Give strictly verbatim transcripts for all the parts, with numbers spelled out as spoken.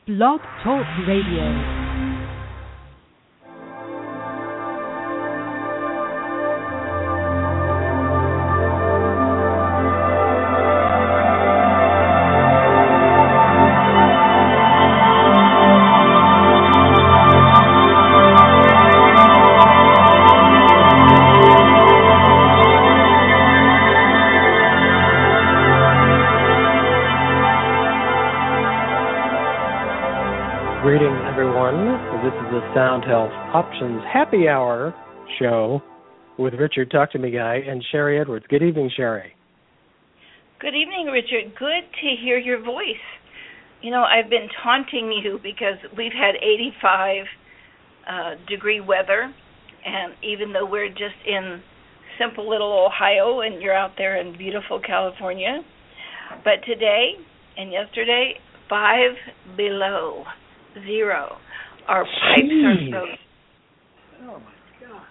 Blog Talk Radio. Sound Health Options Happy Hour show with Richard Talk to Me Guy and Sherry Edwards. Good evening, Sherry. Good evening, Richard. Good to hear your voice. You know, I've been taunting you because we've had eighty-five uh, degree weather, and even though we're just in simple little Ohio and you're out there in beautiful California, but today and yesterday, five below zero. Our pipes Jeez. are frozen. Oh my God!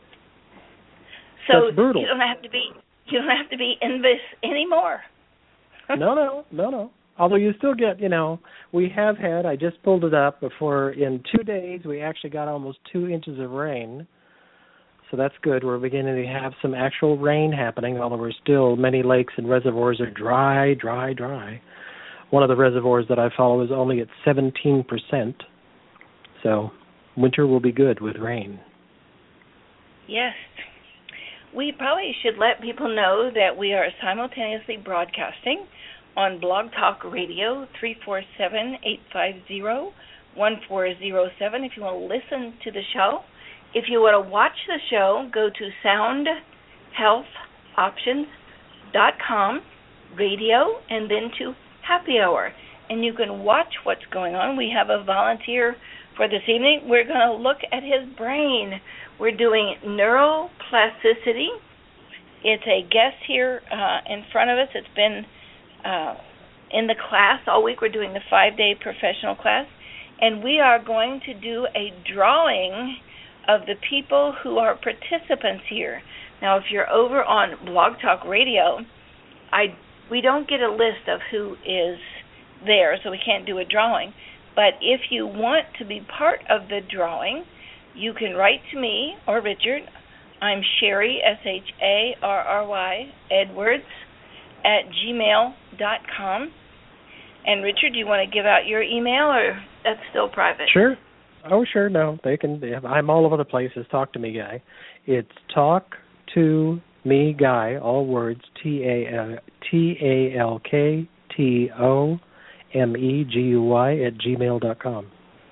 So That's brutal. you don't have to be you don't have to be in this anymore. no, no, no, no. Although you still get, you know, we have had. I just pulled it up before. In two days, we actually got almost two inches of rain. So that's good. We're beginning to have some actual rain happening. Although we're still many lakes and reservoirs are dry, dry, dry. One of the reservoirs that I follow is only at seventeen percent. So winter will be good with rain. Yes. We probably should let people know that we are simultaneously broadcasting on Blog Talk Radio, three four seven, eight five zero, one four zero seven if you want to listen to the show. If you want to watch the show, go to sound health options dot com, radio, and then to Happy Hour. And you can watch what's going on. We have a volunteer for this evening. We're going to look at his brain. We're doing neuroplasticity. It's a guest here uh, in front of us. It's been uh, in the class all week. We're doing the five-day professional class. And we are going to do a drawing of the people who are participants here. Now, if you're over on Blog Talk Radio, I we don't get a list of who is there, so we can't do a drawing. But if you want to be part of the drawing, you can write to me or Richard. I'm Sherry, S H A R R Y, Edwards, at gmail dot com. And Richard, do you want to give out your email, or that's still private? Sure. Oh, sure. No, they can. I'm all over the place. It's Talk to Me Guy. It's Talk to Me Guy, all words, T A L K T O M E G U Y at gmail dot com.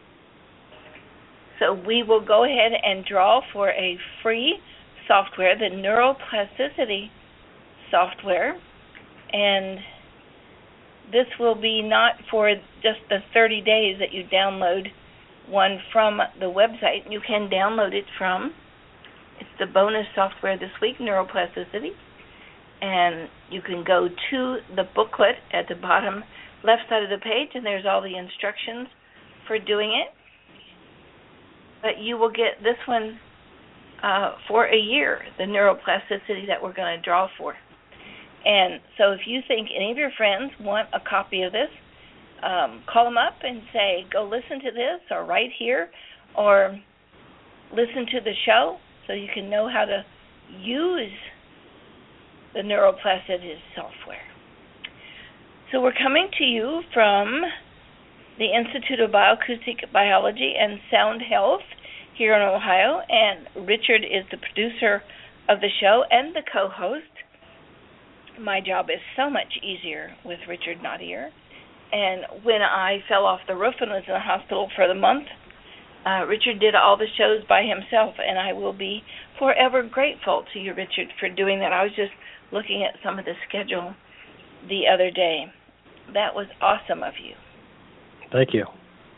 So we will go ahead and draw for a free software, the neuroplasticity software, and this will be not for just the thirty days that you download one from the website. You can download it from, it's the bonus software this week, neuroplasticity, and you can go to the booklet at the bottom left side of the page, and there's all the instructions for doing it. But you will get this one uh, for a year, the neuroplasticity that we're going to draw for. And so if you think any of your friends want a copy of this, um, call them up and say, go listen to this, or right here, or listen to the show so you can know how to use the neuroplasticity software. So we're coming to you from the Institute of Bioacoustic Biology and Sound Health here in Ohio, and Richard is the producer of the show and the co-host. My job is so much easier with Richard not here. And when I fell off the roof and was in the hospital for the month, uh, Richard did all the shows by himself, and I will be forever grateful to you, Richard, for doing that. I was just looking at some of the schedule the other day. That was awesome of you. Thank you.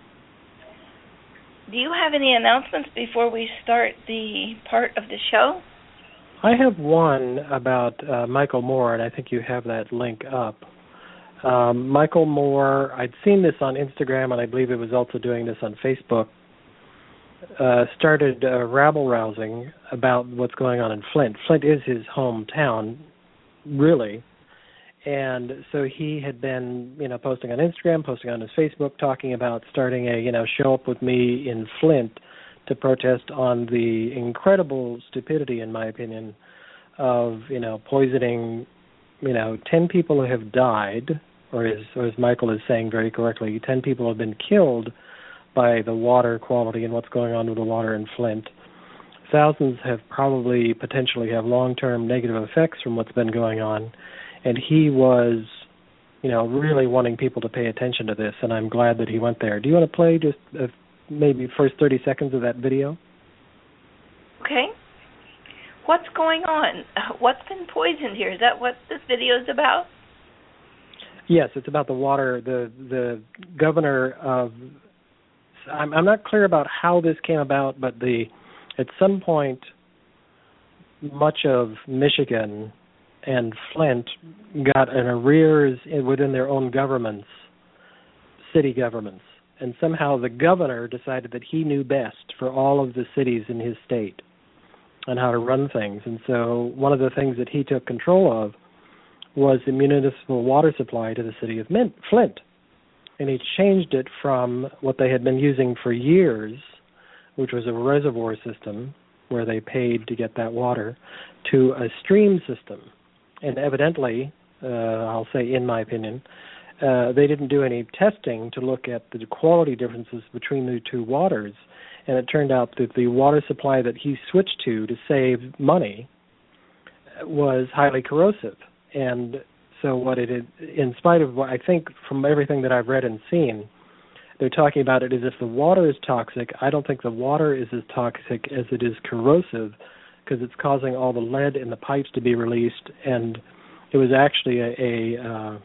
Do you have any announcements before we start the part of the show? I have one about uh, Michael Moore, and I think you have that link up. Um, Michael Moore, I'd seen this on Instagram, and I believe it was also doing this on Facebook, uh, started uh, rabble-rousing about what's going on in Flint. Flint is his hometown, really, And so he had been, you know, posting on Instagram, posting on his Facebook, talking about starting a, you know, show up with me in Flint to protest on the incredible stupidity, in my opinion, of, you know, poisoning, you know, ten people who have died, or as, or as Michael is saying very correctly, ten people have been killed by the water quality and what's going on with the water in Flint. Thousands have probably potentially have long-term negative effects from what's been going on. And he was, you know, really wanting people to pay attention to this, and I'm glad that he went there. Do you want to play just uh, maybe first thirty seconds of that video? Okay. What's going on? What's been poisoned here? Is that what this video is about? Yes, it's about the water. The the governor of, I'm, I'm not clear about how this came about, but the at some point, much of Michigan and Flint got an arrears within their own governments, city governments. And somehow the governor decided that he knew best for all of the cities in his state and how to run things. And so one of the things that he took control of was the municipal water supply to the city of Mint, Flint. And he changed it from what they had been using for years, which was a reservoir system where they paid to get that water, to a stream system. And evidently, uh, I'll say in my opinion, uh, they didn't do any testing to look at the quality differences between the two waters. And it turned out that the water supply that he switched to to save money was highly corrosive. And so what it is, in spite of what I think from everything that I've read and seen, they're talking about it as if the water is toxic. I don't think the water is as toxic as it is corrosive, because it's causing all the lead in the pipes to be released. And it was actually a, a uh,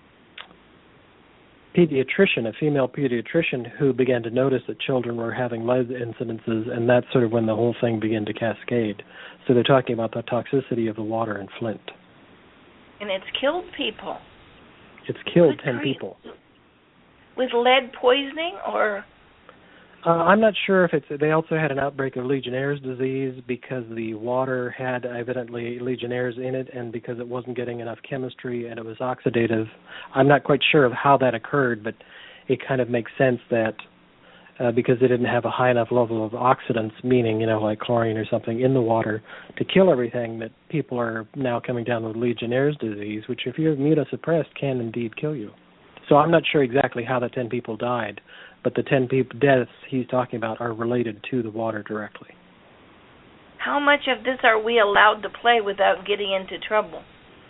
pediatrician, a female pediatrician, who began to notice that children were having lead incidences, and that's sort of when the whole thing began to cascade. So they're talking about the toxicity of the water in Flint. And it's killed people. It's killed Good ten grief. people. With lead poisoning, or? Uh, I'm not sure if it's. They also had an outbreak of Legionnaire's disease because the water had evidently Legionnaire's in it, and because it wasn't getting enough chemistry and it was oxidative. I'm not quite sure of how that occurred, but it kind of makes sense that uh, because they didn't have a high enough level of oxidants, meaning, you know, like chlorine or something in the water to kill everything, that people are now coming down with Legionnaire's disease, which if you're immunosuppressed can indeed kill you. So I'm not sure exactly how the ten people died, but the ten people deaths he's talking about are related to the water directly. How much of this are we allowed to play without getting into trouble?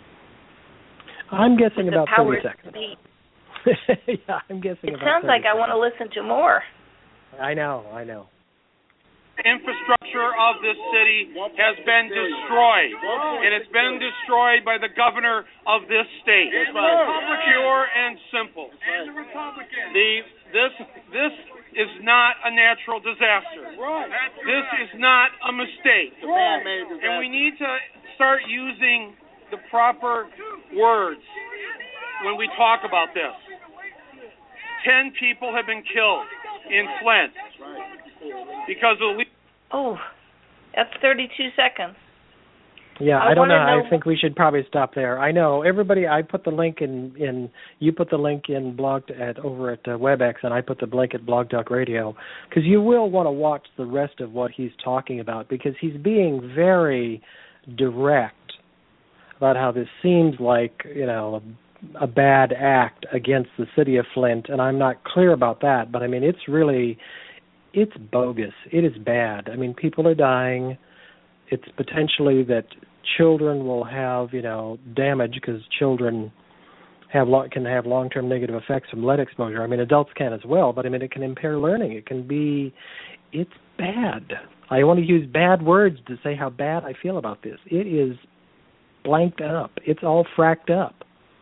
I'm guessing With about the powers thirty seconds. Be. Yeah, I'm guessing it about sounds like seconds. I want to listen to more. I know, I know. Infrastructure of this city has been destroyed, and it's been destroyed by the governor of this state. Pure and simple. The this this is not a natural disaster. This is not a mistake, and we need to start using the proper words when we talk about this. Ten people have been killed in Flint because of the... Oh, that's thirty-two seconds. Yeah, I, I don't know. know. I think we should probably stop there. I know everybody. I put the link in. in you put the link in blog at over at uh, WebEx, and I put the link at Blog Talk Radio, because you will want to watch the rest of what he's talking about, because he's being very direct about how this seems like, you know, a, a bad act against the city of Flint, and I'm not clear about that. But I mean, it's really, it's bogus. It is bad. I mean, people are dying. It's potentially that children will have, you know, damage, because children have lo- can have long-term negative effects from lead exposure. I mean, adults can as well, but I mean, it can impair learning. It can be, it's bad. I want to use bad words to say how bad I feel about this. It is blanked up. It's all fracked up.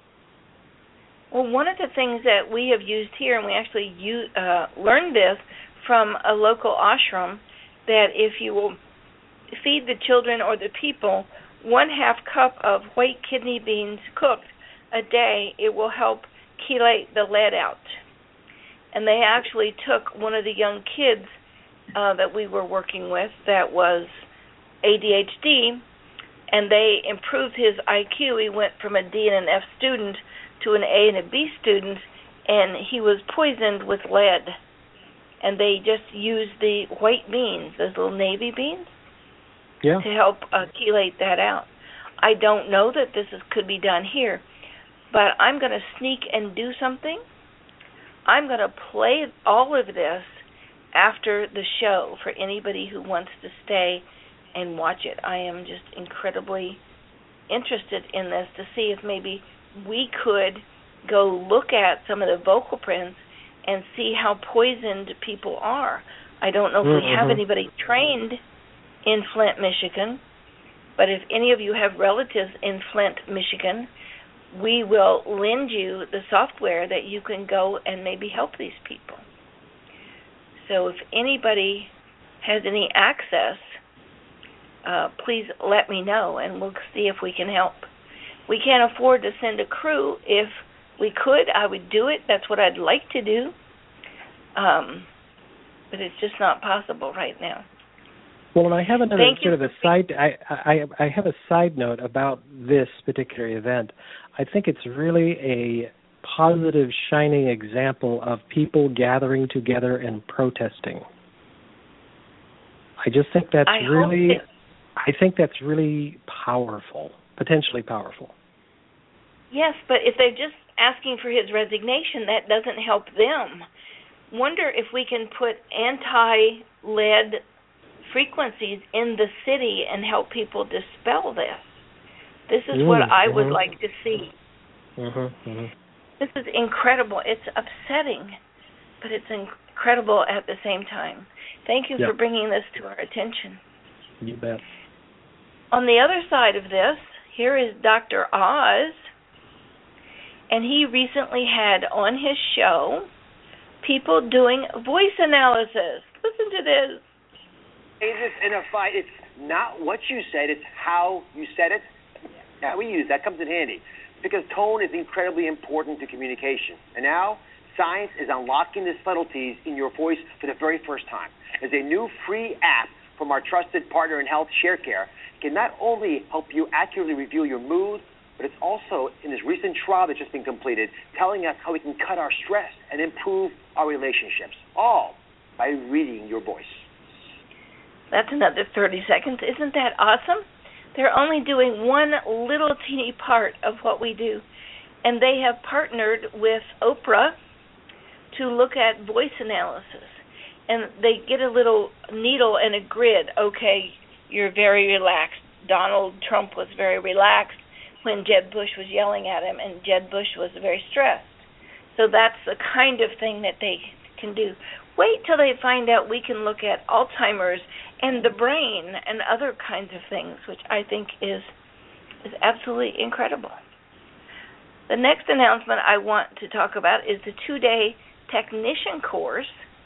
Well, one of the things that we have used here, and we actually use, uh, learned this from a local ashram, that if you will feed the children or the people one half cup of white kidney beans cooked a day, it will help chelate the lead out. And they actually took one of the young kids uh, that we were working with that was A D H D, and they improved his I Q. He went from a D and an F student to an A and a B student, and he was poisoned with lead. And they just used the white beans, those little navy beans, yeah. to help uh, chelate that out. I don't know that this is, could be done here, but I'm going to sneak and do something. I'm going to play all of this after the show for anybody who wants to stay and watch it. I am just incredibly interested in this to see if maybe we could go look at some of the vocal prints and see how poisoned people are. I don't know if mm-hmm. we have anybody trained in Flint, Michigan, but if any of you have relatives in Flint, Michigan, we will lend you the software that you can go and maybe help these people. So if anybody has any access, uh, please let me know, and we'll see if we can help. We can't afford to send a crew. If we could, I would do it. That's what I'd like to do. Um, but it's just not possible right now. Well, and I have another Thank sort of a side. I, I I have a side note about this particular event. I think it's really a positive, shining example of people gathering together and protesting. I just think that's I really. Hope I think that's really powerful, potentially powerful. Yes, but if they're just asking for his resignation, that doesn't help them. Wonder if we can put anti-lead frequencies in the city and help people dispel this. This is mm, what I mm-hmm. would like to see. Mm-hmm, mm-hmm. This is incredible. It's upsetting, but it's incredible at the same time. Thank you yep. for bringing this to our attention. You bet. On the other side of this, here is Doctor Oz, and he recently had on his show people doing voice analysis. Listen to this. This in a fight, it's not what you said, it's how you said it. Yeah, we use that, comes in handy. Because tone is incredibly important to communication. And now, science is unlocking the subtleties in your voice for the very first time. There's a new free app from our trusted partner in health, ShareCare. It can not only help you accurately review your mood, but it's also, in this recent trial that's just been completed, telling us how we can cut our stress and improve our relationships, all by reading your voice. That's another thirty seconds. Isn't that awesome? They're only doing one little teeny part of what we do. And they have partnered with Oprah to look at voice analysis. And they get a little needle and a grid. Okay, you're very relaxed. Donald Trump was very relaxed when Jeb Bush was yelling at him, and Jeb Bush was very stressed. So that's the kind of thing that they can do. Wait till they find out we can look at Alzheimer's and the brain and other kinds of things, which I think is is absolutely incredible. The next announcement I want to talk about is the two-day technician course,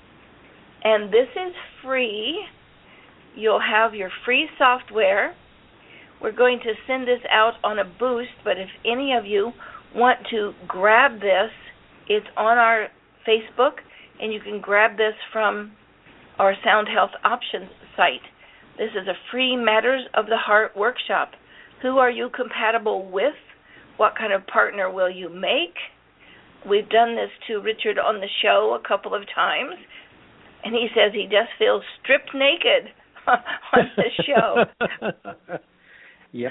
and this is free. You'll have your free software. We're going to send this out on a boost, but if any of you want to grab this, it's on our Facebook, and you can grab this from our Sound Health Options site. This is a free Matters of the Heart workshop. Who are you compatible with? What kind of partner will you make? We've done this to Richard on the show a couple of times, and he says he just feels stripped naked on the show. Yep.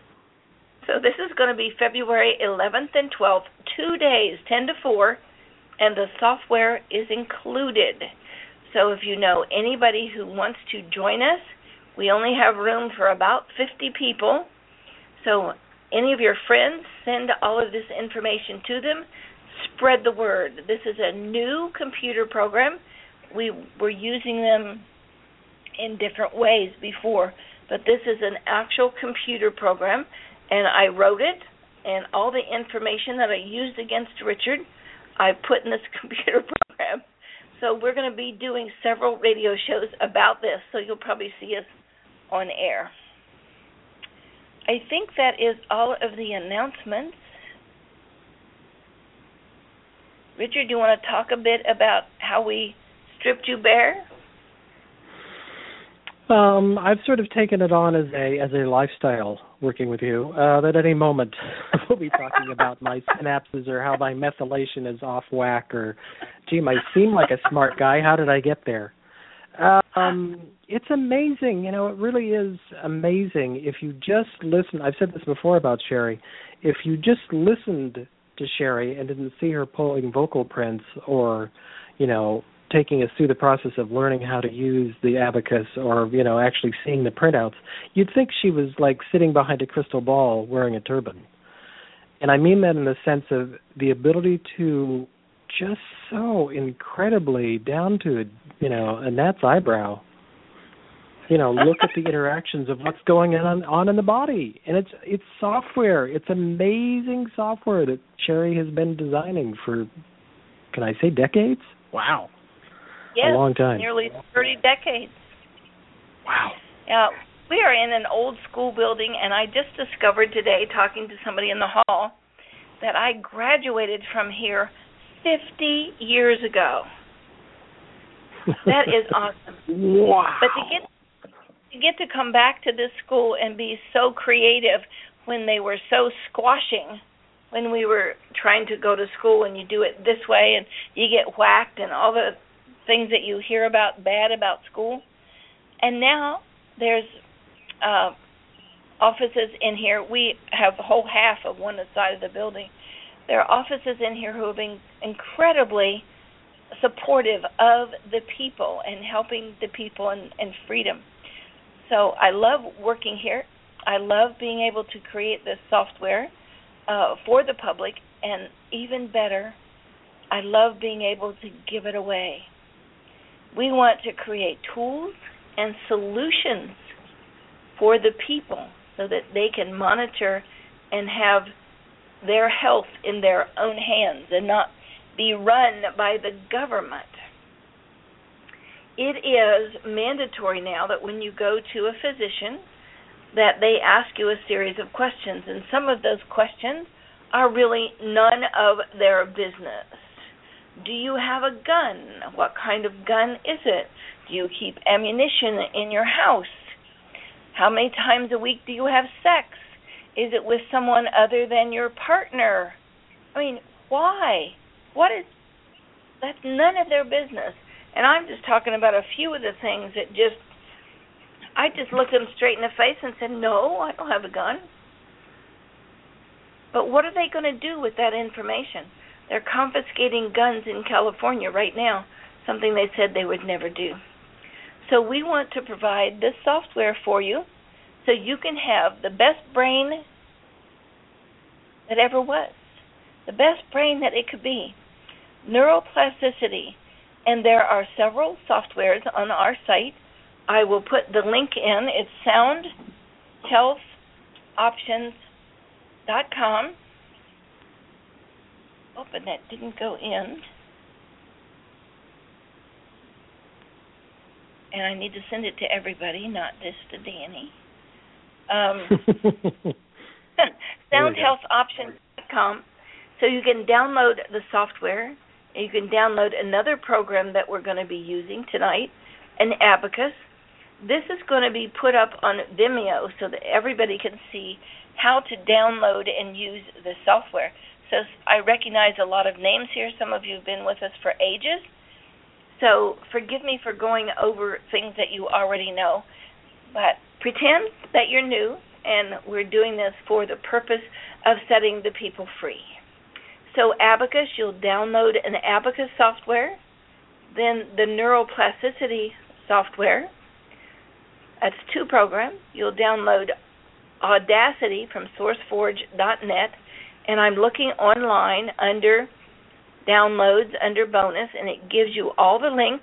So this is going to be February eleventh and twelfth, two days, ten to four, and the software is included. So if you know anybody who wants to join us, we only have room for about fifty people. So any of your friends, send all of this information to them. Spread the word. This is a new computer program. We were using them in different ways before, but this is an actual computer program, and I wrote it, and all the information that I used against Richard, I put in this computer program. So we're going to be doing several radio shows about this, so you'll probably see us on air. I think that is all of the announcements. Richard, do you want to talk a bit about how we stripped you bare? Um, I've sort of taken it on as a as a lifestyle working with you. Uh, that at any moment we'll be talking about my synapses or how my methylation is off whack or, gee, I seem like a smart guy. How did I get there? Um, it's amazing. You know, it really is amazing if you just listen. I've said this before about Sherry. If you just listened to Sherry and didn't see her pulling vocal prints or, you know, taking us through the process of learning how to use the abacus or, you know, actually seeing the printouts, you'd think she was like sitting behind a crystal ball wearing a turban. And I mean that in the sense of the ability to just so incredibly down to, you know, Annette's eyebrow, you know, look at the interactions of what's going on, on in the body. And it's it's software. It's amazing software that Sherry has been designing for, can I say decades? Wow. Yes, a long time. Nearly thirty decades. Wow. Now, we are in an old school building, and I just discovered today, talking to somebody in the hall, that I graduated from here fifty years ago. That is awesome. Wow. But to get to get to come back to this school and be so creative when they were so squashing, when we were trying to go to school and you do it this way and you get whacked and all the things that you hear about bad about school. And now there's uh, offices in here. We have a whole half of one side of the building. There are offices in here who have been incredibly supportive of the people and helping the people and, and freedom. So I love working here. I love being able to create this software uh, for the public, and even better, I love being able to give it away. We want to create tools and solutions for the people so that they can monitor and have their health in their own hands and not be run by the government. It is mandatory now that when you go to a physician that they ask you a series of questions, and some of those questions are really none of their business. Do you have a gun? What kind of gun is it? Do you keep ammunition in your house? How many times a week do you have sex? Is it with someone other than your partner? I mean, why? What is, that's none of their business. And I'm just talking about a few of the things that just, I just looked them straight in the face and said, no, I don't have a gun. But what are they going to do with that information? They're confiscating guns in California right now, something they said they would never do. So we want to provide this software for you so you can have the best brain that ever was, the best brain that it could be, neuroplasticity. And there are several softwares on our site. I will put the link in. It's sound health options dot com. Oh, but that didn't go in. And I need to send it to everybody, not just to Danny. Um, sound health options dot com. So you can download the software. You can download another program that we're going to be using tonight, an abacus. This is going to be put up on Vimeo so that everybody can see how to download and use the software. So I recognize a lot of names here. Some of you have been with us for ages. So forgive me for going over things that you already know. But pretend that you're new, and we're doing this for the purpose of setting the people free. So Abacus, you'll download an Abacus software, then the neuroplasticity software. That's two programs. You'll download Audacity from source forge dot net, and I'm looking online under downloads, under bonus, and it gives you all the links.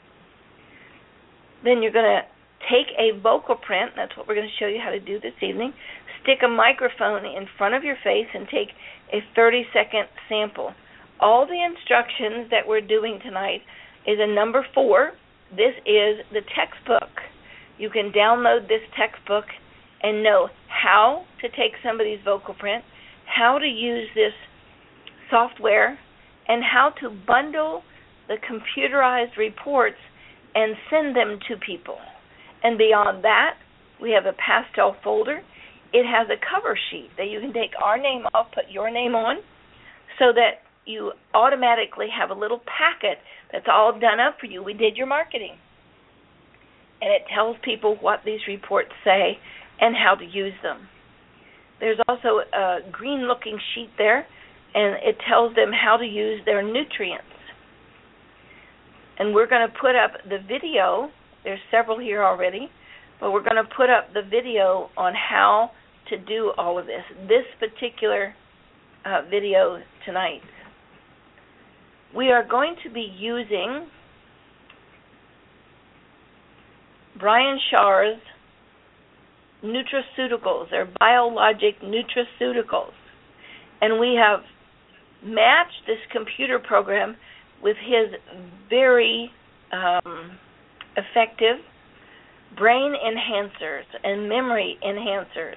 Then you're going to take a vocal print. That's what we're going to show you how to do this evening. Stick a microphone in front of your face and take a thirty-second sample. All the instructions that we're doing tonight is a number four. This is the textbook. You can download this textbook and know how to take somebody's vocal print, how to use this software, and how to bundle the computerized reports and send them to people. And beyond that, we have a pastel folder. it has a cover sheet that you can take our name off, put your name on, so that you automatically have a little packet that's all done up for you. We did your marketing. And it tells people what these reports say and how to use them. There's also a green-looking sheet there, and it tells them how to use their nutrients. And we're going to put up the video. There's several here already, but we're going to put up the video on how to do all of this. This particular uh, video tonight. We are going to be using Brian Shaw's nutraceuticals, or biologic nutraceuticals. And we have matched this computer program with his very um, effective brain enhancers and memory enhancers.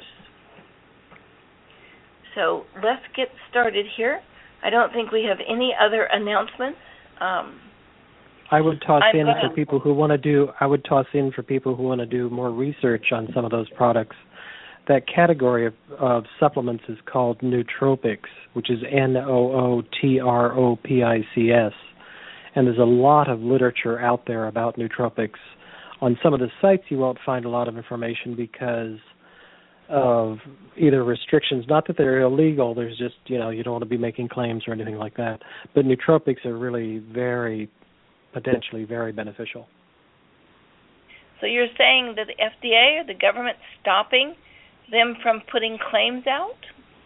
So let's get started here. I don't think we have any other announcements. Um, I would toss I'm in gonna, for people who want to do. I would toss in for people who want to do more research on some of those products. That category of, of supplements is called nootropics, which is N O O T R O P I C S, and there's a lot of literature out there about nootropics. On some of the sites, you won't find a lot of information because of either restrictions. Not that they're illegal. There's just, you know, you don't want to be making claims or anything like that. But nootropics are really very potentially very beneficial. So you're saying that the F D A or the government stopping them from putting claims out?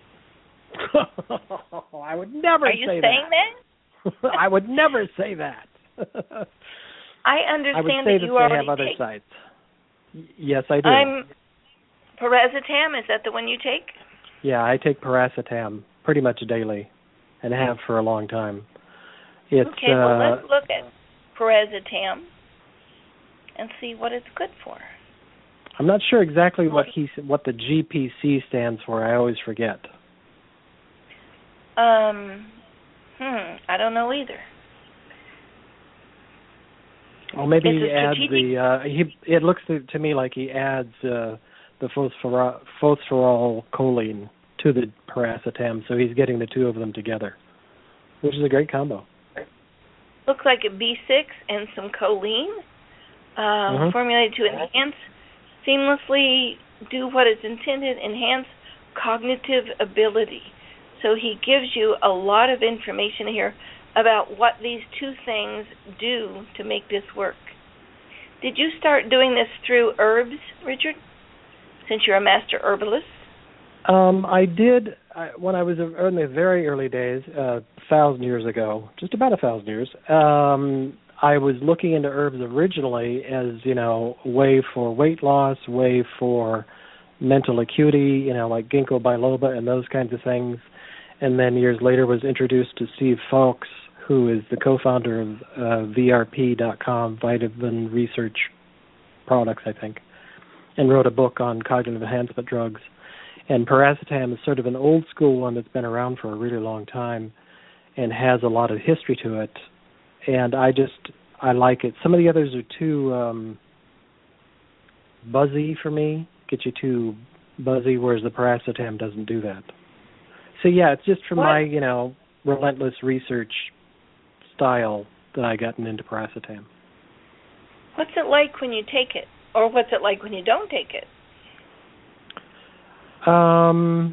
I would never Are say you saying that. that? I would never say that. I understand I would say that that you they already have other take. sites. Y- yes, I do. I'm Paracetam. Is that the one you take? Yeah, I take Paracetam pretty much daily, and have for a long time. It's, okay, well, uh, let's look at Paracetam and see what it's good for. I'm not sure exactly what he what the G P C stands for. I always forget. Um, hmm, I don't know either. Well, maybe It's he a adds strategic- the. Uh, he it looks to, to me like he adds uh, the phosphor- phosphorylcholine to the Paracetam, so he's getting the two of them together, which is a great combo. Looks like a B six and some choline, uh, Mm-hmm. formulated to enhance, seamlessly do what is intended, enhance cognitive ability. So he gives you a lot of information here about what these two things do to make this work. Did you start doing this through herbs, Richard, since you're a master herbalist? Um, I did I, when I was in the very early days, a uh, thousand years ago, just about a thousand years. Um, I was looking into herbs originally as, you know, a way for weight loss, way for mental acuity, you know, like ginkgo biloba and those kinds of things. And then years later was introduced to Steve Fowlkes, who is the co-founder of uh, V R P dot com, Vitamin Research Products, I think, and wrote a book on cognitive enhancement drugs. And Paracetam is sort of an old school one that's been around for a really long time and has a lot of history to it. And I just, I like it. Some of the others are too um, buzzy for me, get you too buzzy, whereas the Paracetam doesn't do that. So yeah, it's just from what? my, you know, relentless research style that I gotten into Paracetam. What's it like when you take it? Or what's it like when you don't take it? Um,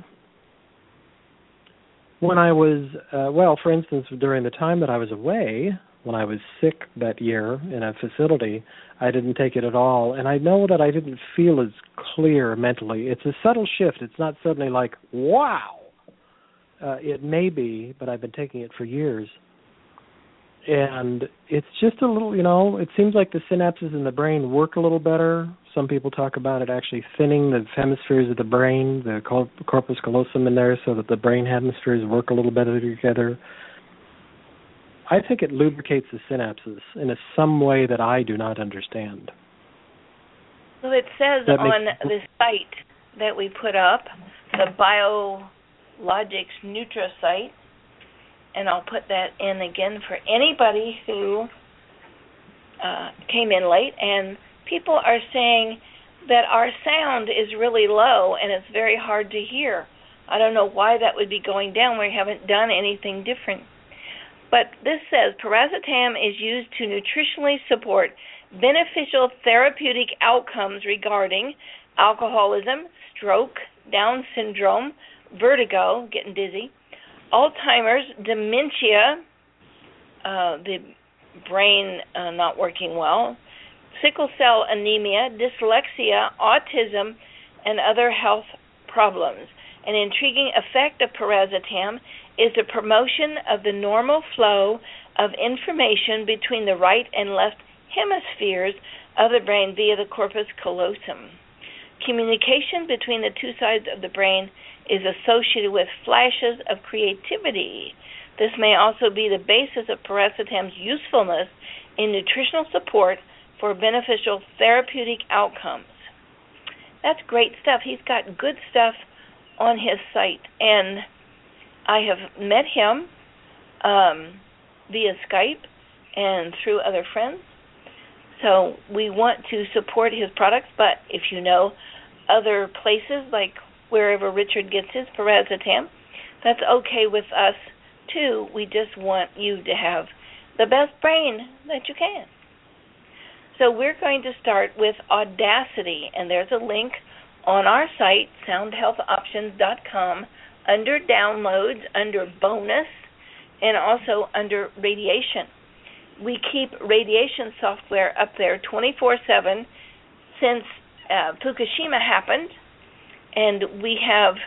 when I was, uh, well, for instance, during the time that I was away, when I was sick that year in a facility, I didn't take it at all. And I know that I didn't feel as clear mentally. It's a subtle shift. It's not suddenly like, wow. Uh, it may be, but I've been taking it for years. And it's just a little, you know, it seems like the synapses in the brain work a little better. Some people talk about it actually thinning the hemispheres of the brain, the corpus callosum in there, so that the brain hemispheres work a little better together. I think it lubricates the synapses in a, some way that I do not understand. Well, it says That on makes- the site that we put up, the Biologics Nutra site, and I'll put that in again for anybody who uh, came in late, and people are saying that our sound is really low and it's very hard to hear. I don't know why that would be going down. We haven't done anything different. But this says piracetam is used to nutritionally support beneficial therapeutic outcomes regarding alcoholism, stroke, Down syndrome, vertigo, getting dizzy, Alzheimer's, dementia, uh, the brain uh, not working well, sickle cell anemia, dyslexia, autism, and other health problems. An intriguing effect of piracetam is the promotion of the normal flow of information between the right and left hemispheres of the brain via the corpus callosum. Communication between the two sides of the brain is associated with flashes of creativity. This may also be the basis of piracetam's usefulness in nutritional support for beneficial therapeutic outcomes. That's great stuff. He's got good stuff on his site, and I have met him um, via Skype and through other friends. So we want to support his products, but if you know other places, like wherever Richard gets his piracetam, that's okay with us too. We just want you to have the best brain that you can. So we're going to start with Audacity, and there's a link on our site, sound health options dot com, under downloads, under bonus, and also under radiation. We keep radiation software up there twenty-four seven since uh, Fukushima happened, and we have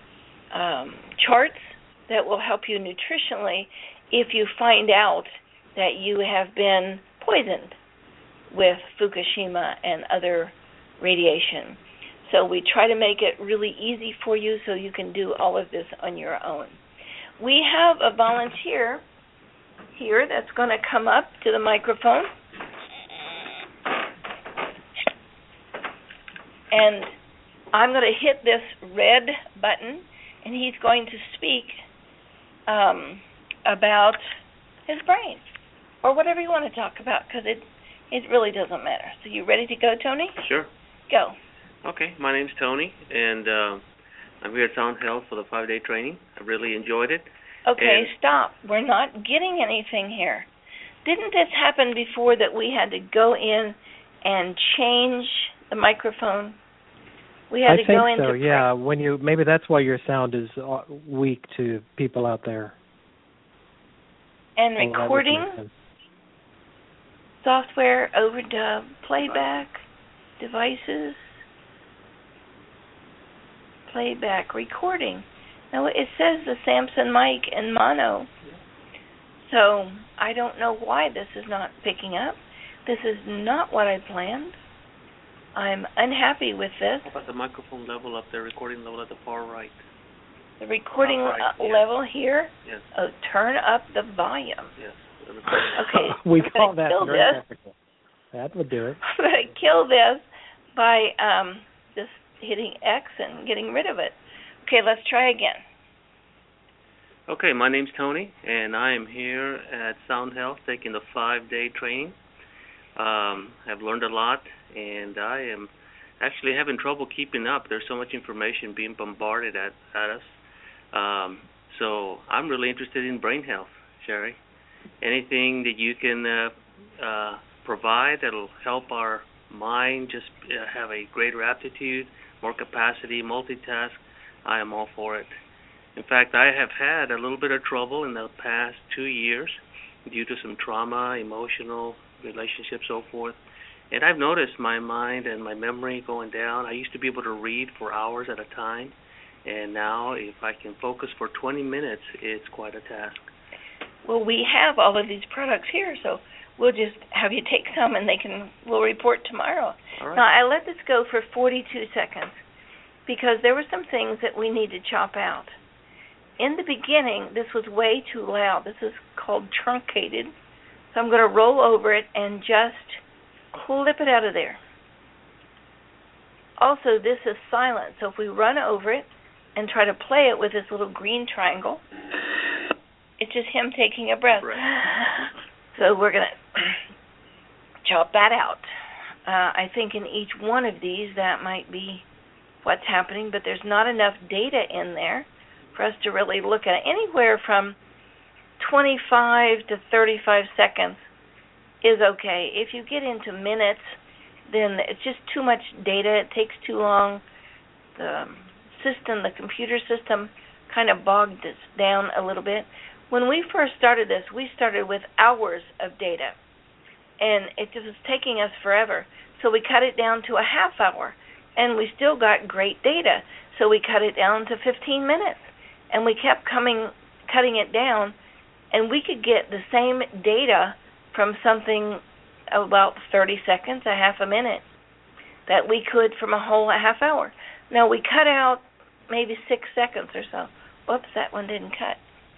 um, charts that will help you nutritionally if you find out that you have been poisoned with Fukushima and other radiation. So we try to make it really easy for you so you can do all of this on your own. We have a volunteer here that's going to come up to the microphone. And I'm going to hit this red button, and he's going to speak um, about his brain, or whatever you want to talk about, because it, it really doesn't matter. So you ready to go, Tony? Sure. Go. Okay, my name's Tony, and uh, I'm here at Sound Health for the five-day training. I really enjoyed it. Okay, and stop. We're not getting anything here. Didn't this happen before that we had to go in and change the microphone? We had I to think go into so. Yeah, when you maybe that's why your sound is uh, weak to people out there. And Oh, that would recording, make sense. software, overdub, playback, devices, playback, recording. Now it says the Samson mic and mono. So I don't know why this is not picking up. This is not what I planned. I'm unhappy with this. How about the microphone level up there, recording level at the far right? The recording Top right, uh, yes. level here. Yes. Oh, turn up the volume. Yes. The recording. Okay. we I'm call gonna that kill very this. technical. That would do it. I'm going to kill this by um, just hitting X and getting rid of it. Okay, let's try again. Okay, my name's Tony, and I am here at Sound Health taking the five-day training. Um, I've learned a lot, and I am actually having trouble keeping up. There's so much information being bombarded at, at us. Um, so I'm really interested in brain health, Sherry. Anything that you can uh, uh, provide that'll help our mind just uh, have a greater aptitude, more capacity, multitask, I am all for it. In fact, I have had a little bit of trouble in the past two years due to some trauma, emotional, relationships, so forth. And I've noticed my mind and my memory going down. I used to be able to read for hours at a time, and now if I can focus for twenty minutes, it's quite a task. Well, we have all of these products here, so we'll just have you take some, and they can. We'll report tomorrow. All right. Now, I let this go for forty-two seconds because there were some things that we need to chop out. In the beginning, this was way too loud. This is called truncated. So I'm going to roll over it and just clip it out of there. Also, this is silent. So if we run over it and try to play it with this little green triangle, it's just him taking a breath. Right. So we're going to chop that out. Uh, I think in each one of these that might be what's happening, but there's not enough data in there for us to really look at it. Anywhere from twenty-five to thirty-five seconds is okay. If you get into minutes, then it's just too much data. It takes too long. The system, the computer system, kind of bogged us down a little bit. When we first started this, we started with hours of data, and it just was taking us forever. So we cut it down to a half hour, and we still got great data. So we cut it down to fifteen minutes, and we kept coming, cutting it down, and we could get the same data from something about thirty seconds, a half a minute, that we could from a whole half hour. Now, we cut out maybe six seconds or so. Whoops, that one didn't cut.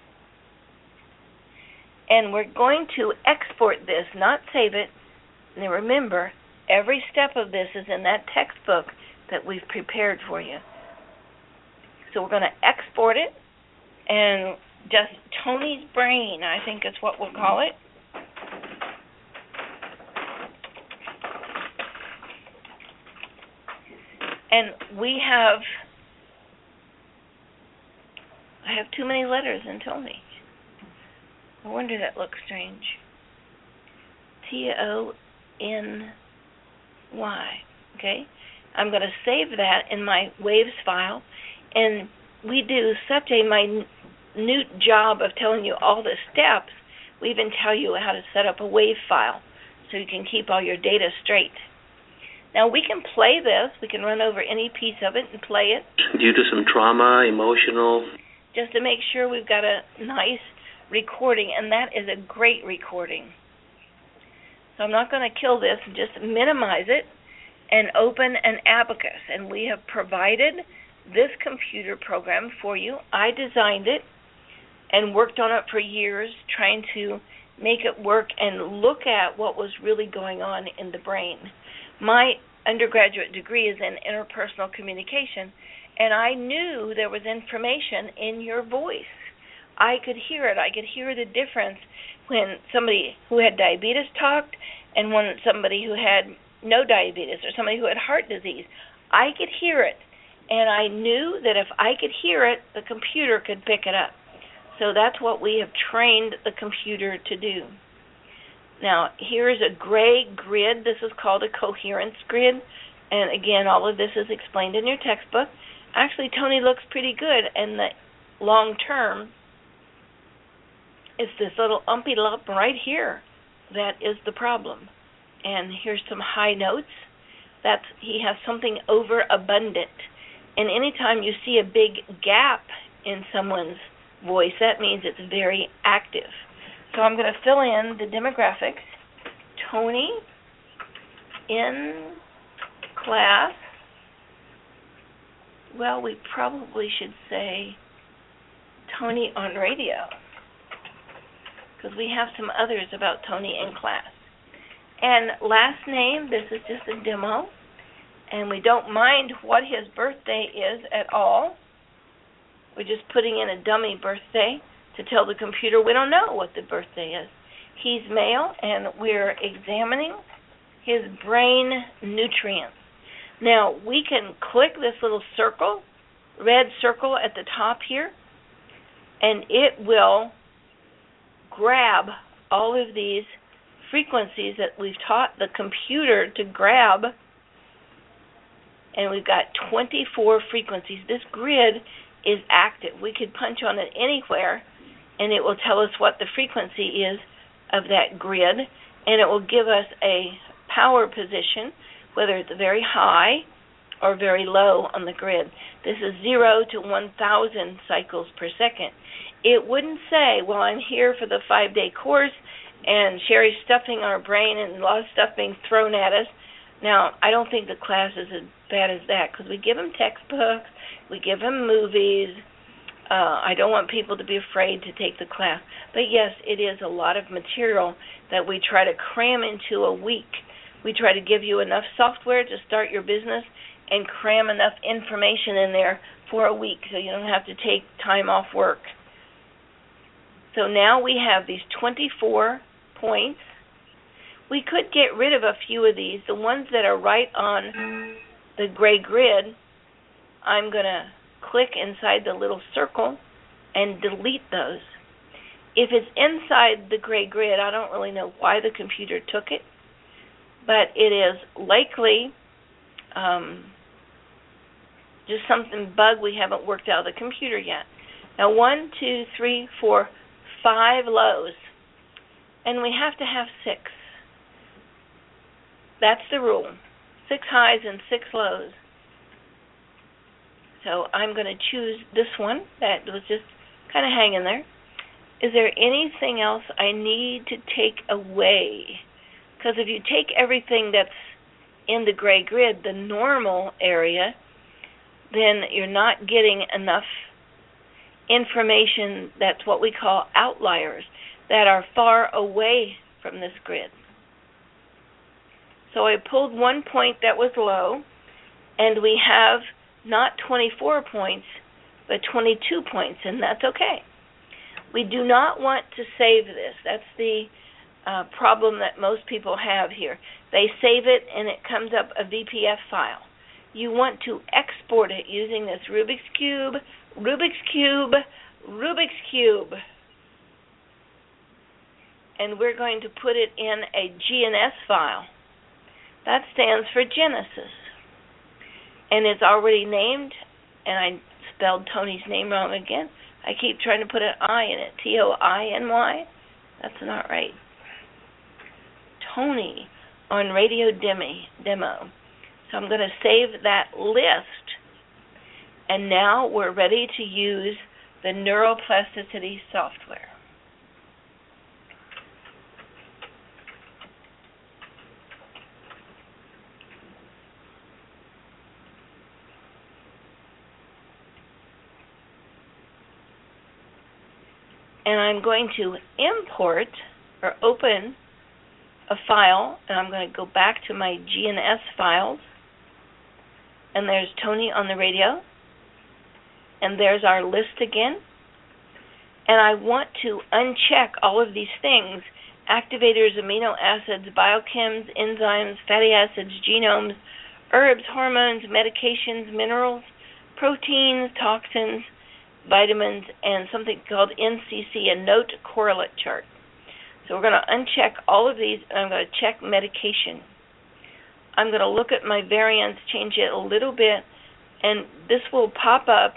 And we're going to export this, not save it. Now, remember, every step of this is in that textbook that we've prepared for you. So we're going to export it, and just Tony's Brain, I think is what we'll call it. And we have, I have too many letters in Tony. No wonder that looks strange. T O N Y, okay? I'm going to save that in my Waves file, and we do such a minute job of telling you all the steps. We even tell you how to set up a Wave file so you can keep all your data straight. Now, we can play this. We can run over any piece of it and play it. Due to some trauma, emotional. Just to make sure we've got a nice recording, and that is a great recording. So I'm not going to kill this, just minimize it and open an Abacus. And we have provided this computer program for you. I designed it and worked on it for years, trying to make it work and look at what was really going on in the brain. My undergraduate degree is in interpersonal communication, and I knew there was information in your voice. I could hear it. I could hear the difference when somebody who had diabetes talked and when somebody who had no diabetes or somebody who had heart disease. I could hear it, and I knew that if I could hear it, the computer could pick it up. So that's what we have trained the computer to do. Now, here is a gray grid. This is called a coherence grid. And again, all of this is explained in your textbook. Actually, Tony looks pretty good. And the long term is this little umpy lump right here. That is the problem. And here's some high notes. That's, he has something overabundant. And anytime you see a big gap in someone's voice, that means it's very active. So I'm going to fill in the demographics. Tony in class. Well, we probably should say Tony on radio, because we have some others about Tony in class. And last name, this is just a demo, and we don't mind what his birthday is at all. We're just putting in a dummy birthday to tell the computer we don't know what the birthday is. He's male, and we're examining his brain nutrients. Now, we can click this little circle, red circle at the top here, and it will grab all of these frequencies that we've taught the computer to grab, and we've got twenty-four frequencies. This grid is active. We could punch on it anywhere, and it will tell us what the frequency is of that grid, and it will give us a power position, whether it's very high or very low on the grid. This is zero to one thousand cycles per second. It wouldn't say, well, I'm here for the five-day course, and Sherry's stuffing our brain and a lot of stuff being thrown at us. Now, I don't think the class is as bad as that, because we give them textbooks, we give them movies. Uh, I don't want people to be afraid to take the class. But yes, it is a lot of material that we try to cram into a week. We try to give you enough software to start your business and cram enough information in there for a week so you don't have to take time off work. So now we have these twenty-four points. We could get rid of a few of these. The ones that are right on the gray grid, I'm going to click inside the little circle and delete those. If it's inside the gray grid, I don't really know why the computer took it, but it is likely um, just something bug we haven't worked out of the computer yet. Now, one, two, three, four, five lows, and we have to have six. That's the rule. Six highs and six lows. So I'm going to choose this one that was just kind of hanging there. Is there anything else I need to take away? Because if you take everything that's in the gray grid, the normal area, then you're not getting enough information. That's what we call outliers, that are far away from this grid. So I pulled one point that was low, and we have not twenty-four points, but twenty-two points, and that's okay. We do not want to save this. That's the uh, problem that most people have here. They save it, and it comes up a V P F file. You want to export it using this Rubik's Cube, Rubik's Cube, Rubik's Cube. And we're going to put it in a G N S file. That stands for Genesis. And it's already named, and I spelled Tony's name wrong again. I keep trying to put an I in it, T O I N Y. That's not right. Tony on Radio Demi, Demo. So I'm going to save that list. And now we're ready to use the neuroplasticity software. And I'm going to import or open a file, and I'm going to go back to my G N S files, and there's Tony on the radio, and there's our list again, and I want to uncheck all of these things: activators, amino acids, biochems, enzymes, fatty acids, genomes, herbs, hormones, medications, minerals, proteins, toxins, vitamins, and something called N C C, a note correlate chart. So we're going to uncheck all of these, and I'm going to check medication. I'm going to look at my variants, change it a little bit, and this will pop up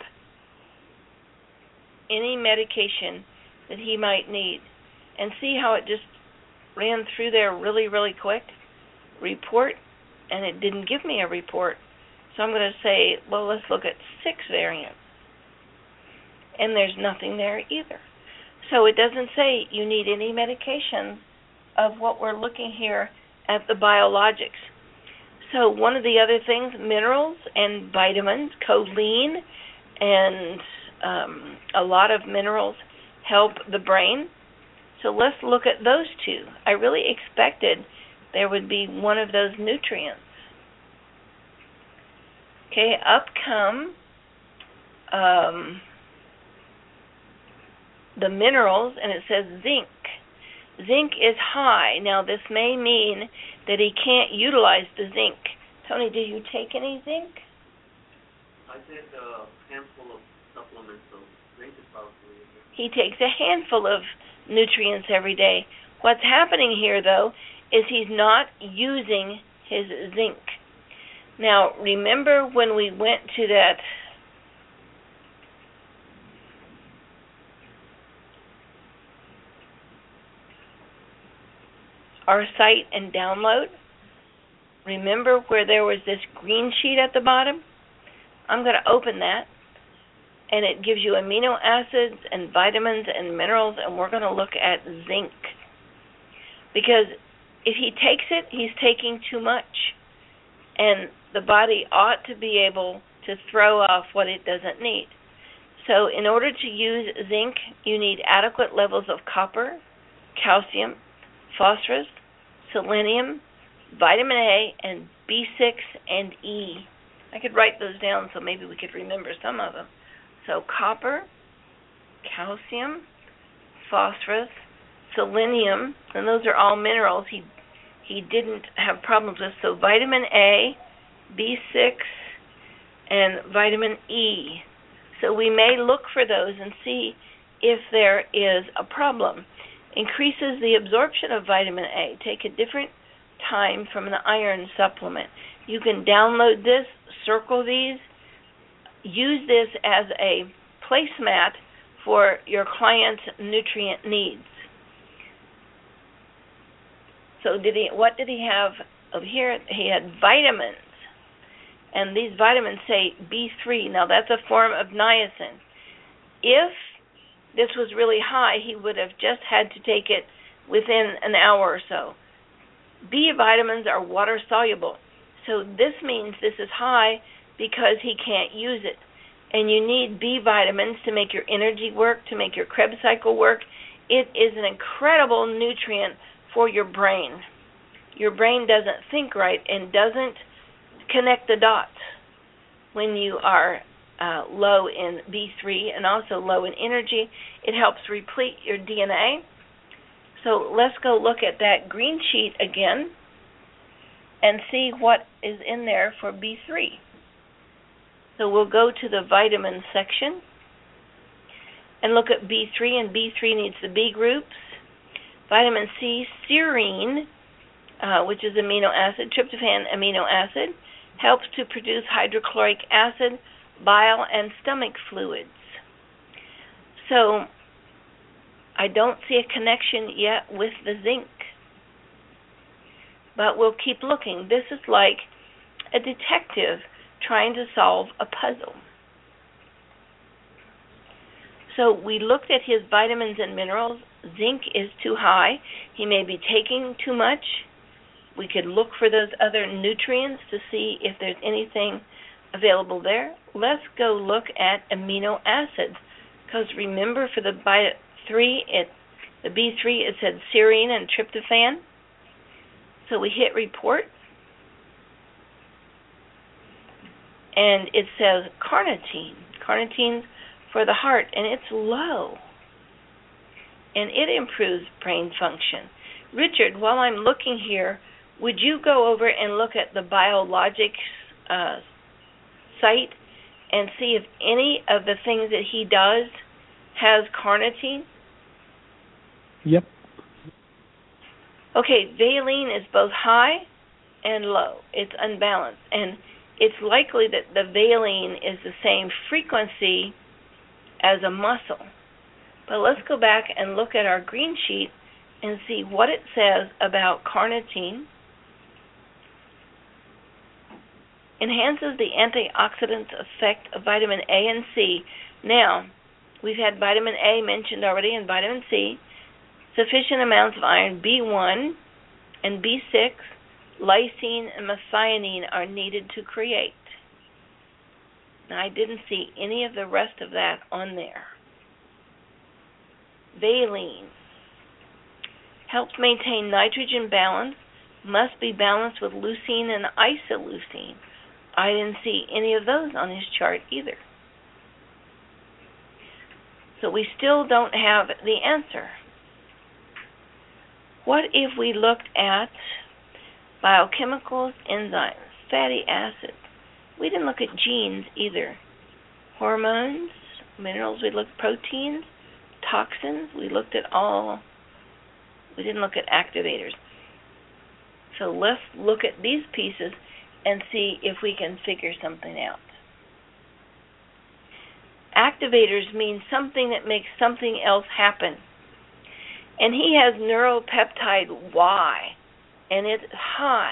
any medication that he might need. And see how it just ran through there really, really quick? Report, and it didn't give me a report. So I'm going to say, well, let's look at six variants. And there's nothing there either. So it doesn't say you need any medication of what we're looking here at the biologics. So one of the other things, minerals and vitamins, choline, and um, a lot of minerals help the brain. So let's look at those two. I really expected there would be one of those nutrients. Okay, up come um, the minerals, and it says zinc. Zinc is high. Now, this may mean that he can't utilize the zinc. Tony, did you take any zinc? I did a handful of supplements, so zinc is probably... He takes a handful of nutrients every day. What's happening here, though, is he's not using his zinc. Now, remember when we went to that our site and download? Remember where there was this green sheet at the bottom? I'm going to open that, and it gives you amino acids and vitamins and minerals, and we're going to look at zinc. Because if he takes it, he's taking too much. And the body ought to be able to throw off what it doesn't need. So in order to use zinc, you need adequate levels of copper, calcium, phosphorus, selenium, vitamin A, and B six and E. I could write those down so maybe we could remember some of them. So copper, calcium, phosphorus, selenium, and those are all minerals. He he didn't have problems with. So vitamin A, B six, and vitamin E. So we may look for those and see if there is a problem. Increases the absorption of vitamin A. Take a different time from an iron supplement. You can download this, circle these, use this as a placemat for your client's nutrient needs. So did he? What did he have over here? He had vitamins, and these vitamins say B three. Now that's a form of niacin. If this was really high, he would have just had to take it within an hour or so. B vitamins are water soluble, so this means this is high because he can't use it. And you need B vitamins to make your energy work, to make your Krebs cycle work. It is an incredible nutrient for your brain. Your brain doesn't think right and doesn't connect the dots when you are uh, low in B three and also low in energy. It helps replete your D N A. So let's go look at that green sheet again and see what is in there for B three. So we'll go to the vitamin section and look at B three, and B three needs the B groups. Vitamin C, serine, uh, which is amino acid, tryptophan amino acid, helps to produce hydrochloric acid, bile, and stomach fluids. So I don't see a connection yet with the zinc, but we'll keep looking. This is like a detective trying to solve a puzzle. So we looked at his vitamins and minerals. Zinc is too high. He may be taking too much. We could look for those other nutrients to see if there's anything available there. Let's go look at amino acids, because remember for the B three, it, the B three, it said serine and tryptophan. So we hit report, and it says carnitine. Carnitine's for the heart, and it's low, and it improves brain function. Richard, while I'm looking here, would you go over and look at the Biologics uh, site and see if any of the things that he does has carnitine? Yep. Okay, valine is both high and low. It's unbalanced, and it's likely that the valine is the same frequency as a muscle. But let's go back and look at our green sheet and see what it says about carnitine. Enhances the antioxidant effect of vitamin A and C. Now, we've had vitamin A mentioned already and vitamin C. Sufficient amounts of iron B one and B six, lysine and methionine are needed to create. Now, I didn't see any of the rest of that on there. Valine helps maintain nitrogen balance, must be balanced with leucine and isoleucine. I didn't see any of those on his chart either. So we still don't have the answer. What if we looked at biochemicals, enzymes, fatty acids? We didn't look at genes either. Hormones, minerals, we looked at proteins, toxins, we looked at all. We didn't look at activators. So let's look at these pieces and see if we can figure something out. Activators mean something that makes something else happen. And he has neuropeptide Y, and it's high.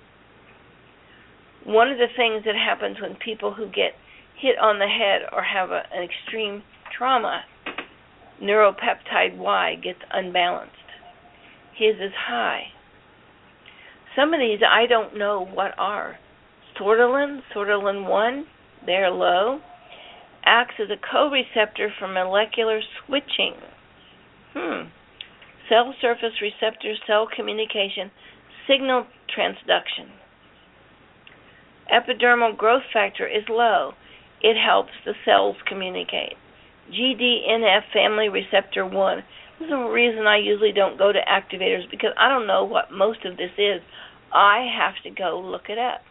One of the things that happens when people who get hit on the head or have a, an extreme trauma, neuropeptide Y gets unbalanced. His is high. Some of these I don't know what are. Sortilin, sortilin one, they're low. Acts as a co-receptor for molecular switching. Hmm. Cell surface receptor, cell communication, signal transduction. Epidermal growth factor is low. It helps the cells communicate. G D N F family receptor one, This is the reason I usually don't go to activators, because I don't know what most of this is. I have to go look it up.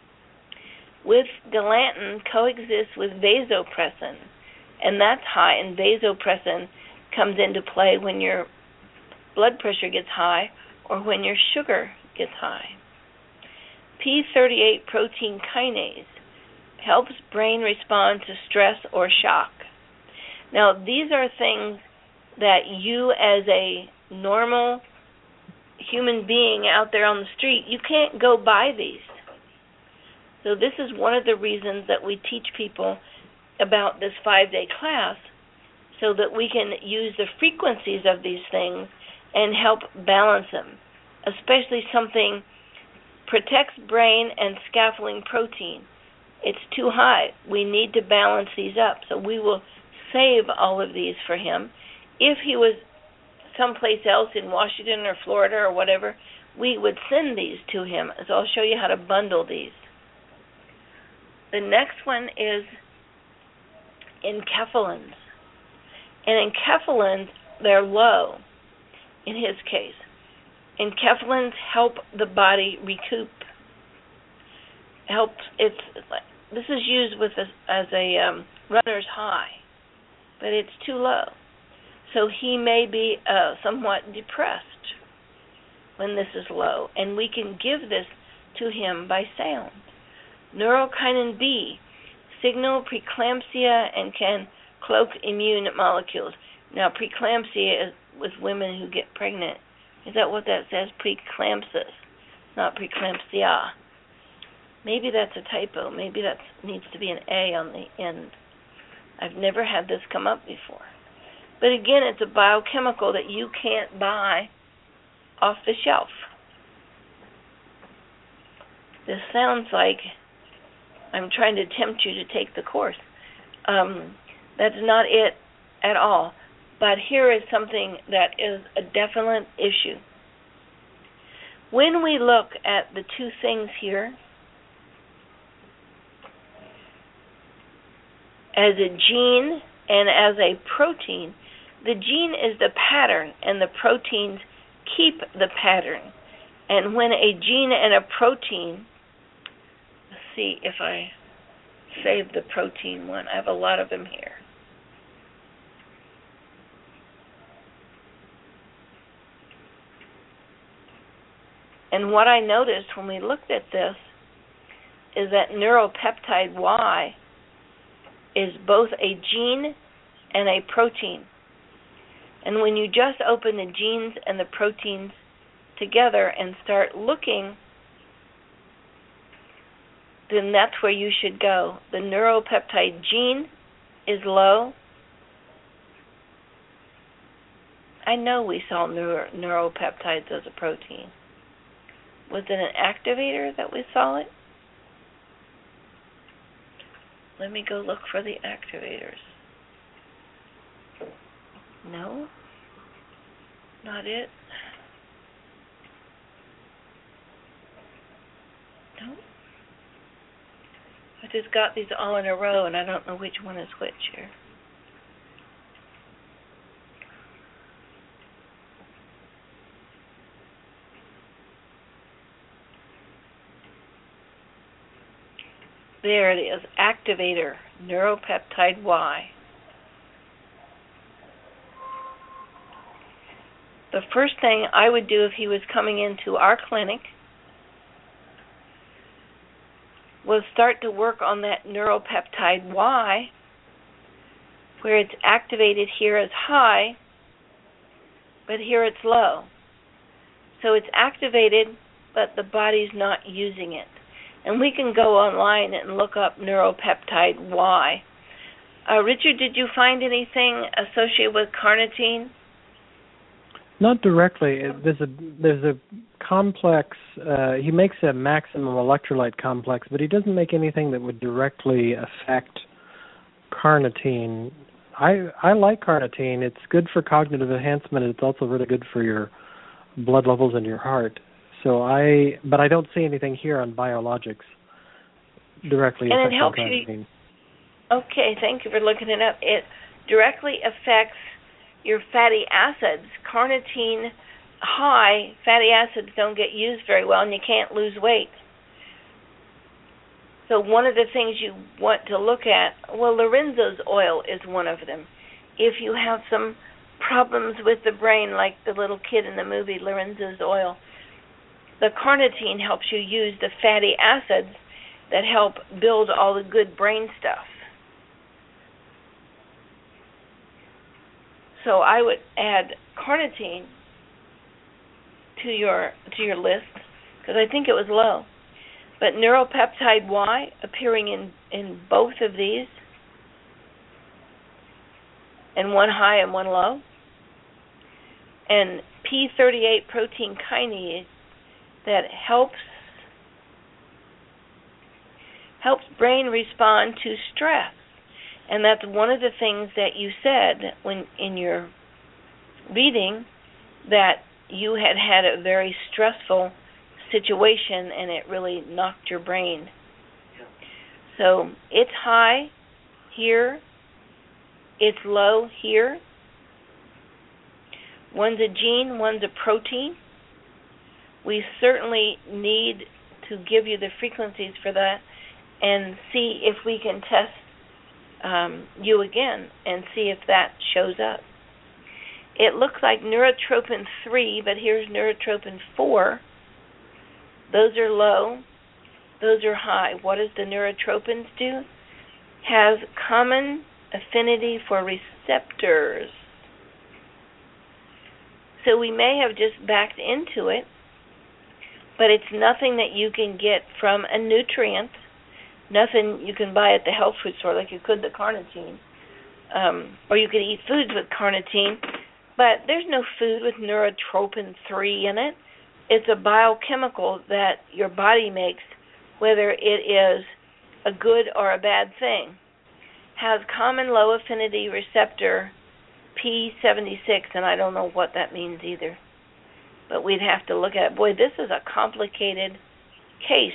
With galantin coexists with vasopressin, and that's high, and vasopressin comes into play when your blood pressure gets high or when your sugar gets high. P thirty-eight protein kinase helps brain respond to stress or shock. Now, these are things that you as a normal human being out there on the street, you can't go buy these. So this is one of the reasons that we teach people about this five-day class, so that we can use the frequencies of these things and help balance them, especially something protects brain and scaffolding protein. It's too high. We need to balance these up. So we will save all of these for him. If he was someplace else in Washington or Florida or whatever, we would send these to him. So I'll show you how to bundle these. The next one is enkephalins. And enkephalins, they're low in his case. Enkephalins help the body recoup. Helps. It's this is used with a, as a um, runner's high, but it's too low. So he may be uh, somewhat depressed when this is low, and we can give this to him by sound. Neurokinin B signal preeclampsia and can cloak immune molecules. Now, preeclampsia is with women who get pregnant. Is that what that says? Preeclampsis, not preeclampsia. Maybe that's a typo. Maybe that needs to be an A on the end. I've never had this come up before. But again, it's a biochemical that you can't buy off the shelf. This sounds like I'm trying to tempt you to take the course. Um, that's not it at all. But here is something that is a definite issue. When we look at the two things here, as a gene and as a protein, the gene is the pattern and the proteins keep the pattern. And when a gene and a protein, let's see if I save the protein one. I have a lot of them here. And what I noticed when we looked at this is that neuropeptide Y is both a gene and a protein. And when you just open the genes and the proteins together and start looking, then that's where you should go. The neuropeptide gene is low. I know we saw neuro- neuropeptides as a protein. Was it an activator that we saw it? Let me go look for the activators. No? Not it? No? I just got these all in a row and I don't know which one is which here. There it is, activator, neuropeptide Y. The first thing I would do if he was coming into our clinic was start to work on that neuropeptide Y, where it's activated here as high, but here it's low. So it's activated, but the body's not using it. And we can go online and look up neuropeptide Y. Uh, Richard, did you find anything associated with carnitine? Not directly. There's a there's a complex. Uh, he makes a maximum electrolyte complex, but he doesn't make anything that would directly affect carnitine. I I like carnitine. It's good for cognitive enhancement. It's also really good for your blood levels in your heart. So I, but I don't see anything here on biologics directly and affecting it helps carnitine. You, okay, thank you for looking it up. It directly affects your fatty acids. Carnitine high fatty acids don't get used very well, and you can't lose weight. So one of the things you want to look at, well, Lorenzo's oil is one of them. If you have some problems with the brain, like the little kid in the movie Lorenzo's oil, the carnitine helps you use the fatty acids that help build all the good brain stuff. So I would add carnitine to your to your list because I think it was low. But neuropeptide Y appearing in, in both of these, and one high and one low. And P thirty-eight protein kinase that helps helps brain respond to stress. And that's one of the things that you said when in your reading, that you had had a very stressful situation and it really knocked your brain. So it's high here, it's low here. One's a gene, one's a protein. We certainly need to give you the frequencies for that and see if we can test um, you again and see if that shows up. It looks like neurotropin three, but here's neurotropin four. Those are low. Those are high. What does the neurotropins do? Has common affinity for receptors. So we may have just backed into it, but it's nothing that you can get from a nutrient, nothing you can buy at the health food store like you could the carnitine, um, or you could eat foods with carnitine, but there's no food with neurotropin three in it. It's a biochemical that your body makes, whether it is a good or a bad thing. Has common low affinity receptor P seventy-six, and I don't know what that means either. But we'd have to look at it. Boy, this is a complicated case.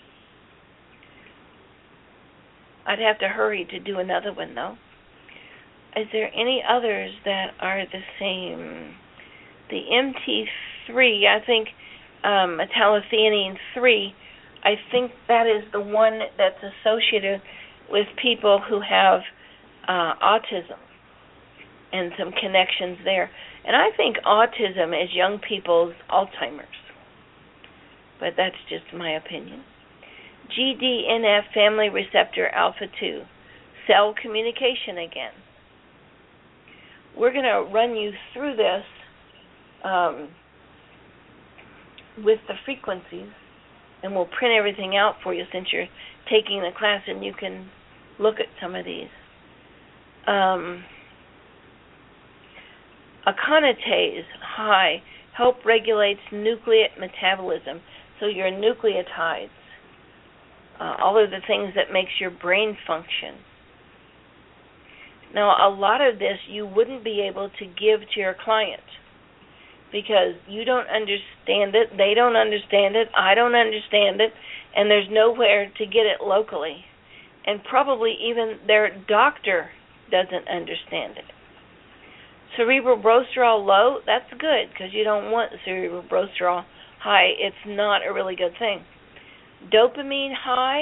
I'd have to hurry to do another one, though. Is there any others that are the same? The M T three, I think um, metallothionein three, I think that is the one that's associated with people who have uh, autism and some connections there. And I think autism is young people's Alzheimer's, but that's just my opinion. G D N F family receptor alpha two, cell communication again. We're going to run you through this um, with the frequencies, and we'll print everything out for you since you're taking the class and you can look at some of these. Um, aconitase, high, help regulates nucleate metabolism, so your nucleotides, uh, all of the things that makes your brain function. Now, a lot of this you wouldn't be able to give to your client because you don't understand it, they don't understand it, I don't understand it, and there's nowhere to get it locally. And probably even their doctor doesn't understand it. Cerebrosterol low, that's good because you don't want cerebrosterol high. It's not a really good thing. Dopamine high,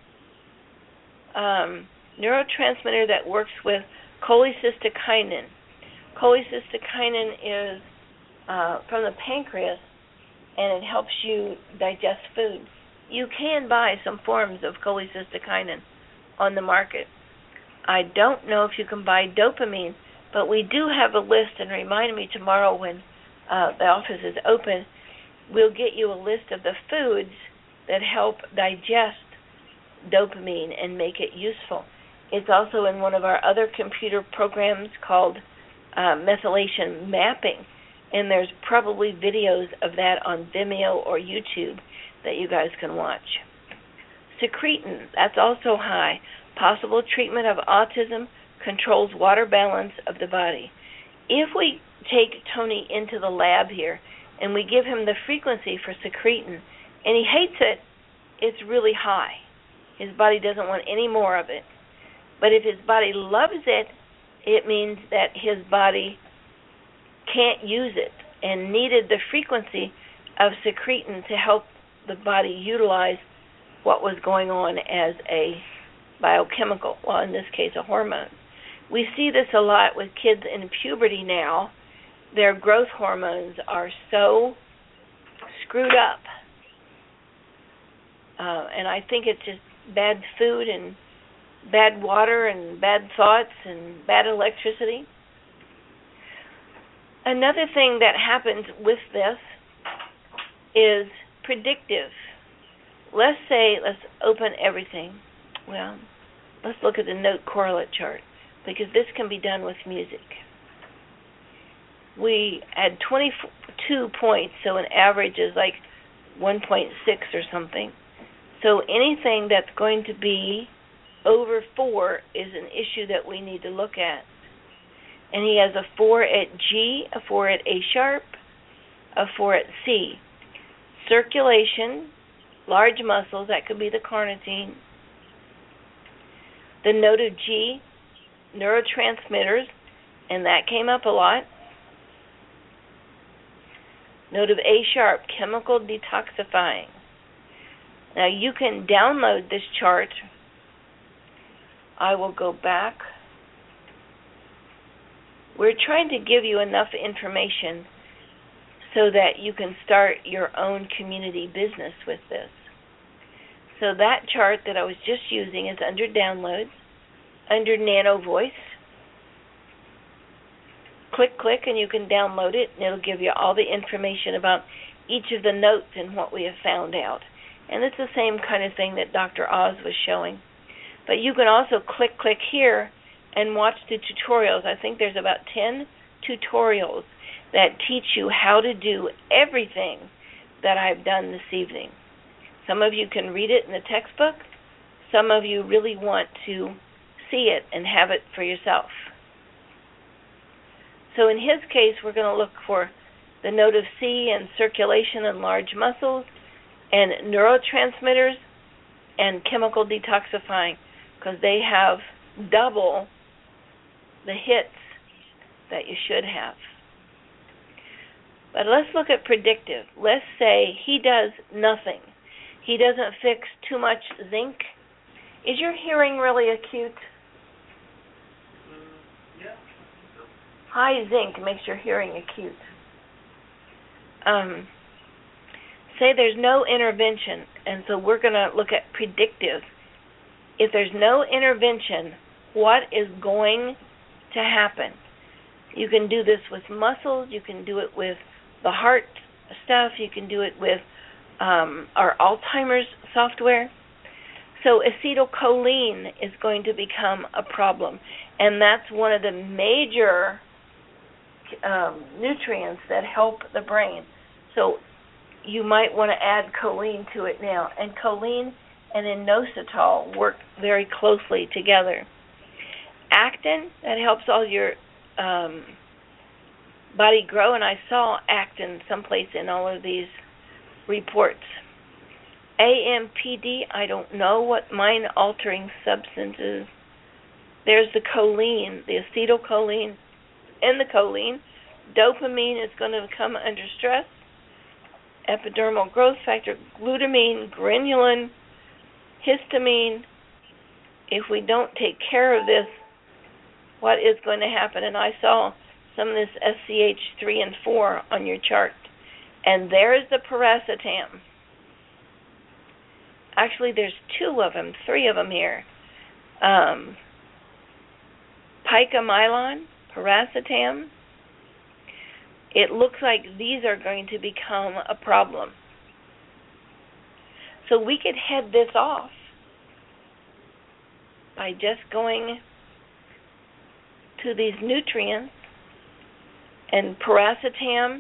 um, neurotransmitter that works with cholecystokinin. Cholecystokinin is uh, from the pancreas, and it helps you digest food. You can buy some forms of cholecystokinin on the market. I don't know if you can buy dopamine, but we do have a list, and remind me tomorrow when uh, the office is open, we'll get you a list of the foods that help digest dopamine and make it useful. It's also in one of our other computer programs called uh, methylation mapping, and there's probably videos of that on Vimeo or YouTube that you guys can watch. Secretin, that's also high. Possible treatment of autism, controls water balance of the body. If we take Tony into the lab here and we give him the frequency for secretin and he hates it, it's really high. His body doesn't want any more of it. But if his body loves it, it means that his body can't use it and needed the frequency of secretin to help the body utilize what was going on as a biochemical, well, in this case, a hormone. We see this a lot with kids in puberty now. Their growth hormones are so screwed up. Uh, and I think it's just bad food and bad water and bad thoughts and bad electricity. Another thing that happens with this is predictive. Let's say, let's open everything. Well, let's look at the note correlate chart, because this can be done with music. We had twenty-two points, so an average is like one point six or something. So anything that's going to be over four is an issue that we need to look at. And he has a four at G, a four at A sharp, a four at C. Circulation, large muscles, that could be the carnitine. The note of G, neurotransmitters, and that came up a lot. Note of A sharp, chemical detoxifying. Now you can download this chart. I will go back. We're trying to give you enough information so that you can start your own community business with this. So that chart that I was just using is under downloads, under Nano Voice. Click, click, and you can download it, and it'll give you all the information about each of the notes and what we have found out. And it's the same kind of thing that Doctor Oz was showing. But you can also click, click here and watch the tutorials. I think there's about ten tutorials that teach you how to do everything that I've done this evening. Some of you can read it in the textbook. Some of you really want to see it and have it for yourself. So in his case, we're going to look for the note of C and circulation and large muscles and neurotransmitters and chemical detoxifying, because they have double the hits that you should have. But let's look at predictive. Let's say he does nothing. He doesn't fix too much zinc. Is your hearing really acute? Mm, yeah. High zinc makes your hearing acute. Um, say there's no intervention, and so we're going to look at predictive. If there's no intervention, what is going to happen? You can do this with muscles. You can do it with the heart stuff. You can do it with um, our Alzheimer's software. So acetylcholine is going to become a problem, and that's one of the major um, nutrients that help the brain. So you might want to add choline to it now. And choline and inositol work very closely together. Actin, that helps all your um, body grow, and I saw actin someplace in all of these reports. A M P D, I don't know what mind-altering substance is. There's the choline, the acetylcholine, and the choline. Dopamine is going to come under stress. Epidermal growth factor, glutamine, ghrelin, histamine. If we don't take care of this, what is going to happen? And I saw some of this S C H three and four on your chart. And there's the piracetam. Actually, there's two of them, three of them here. Um, picamylon, piracetam. It looks like these are going to become a problem. So we could head this off by just going to these nutrients and piracetam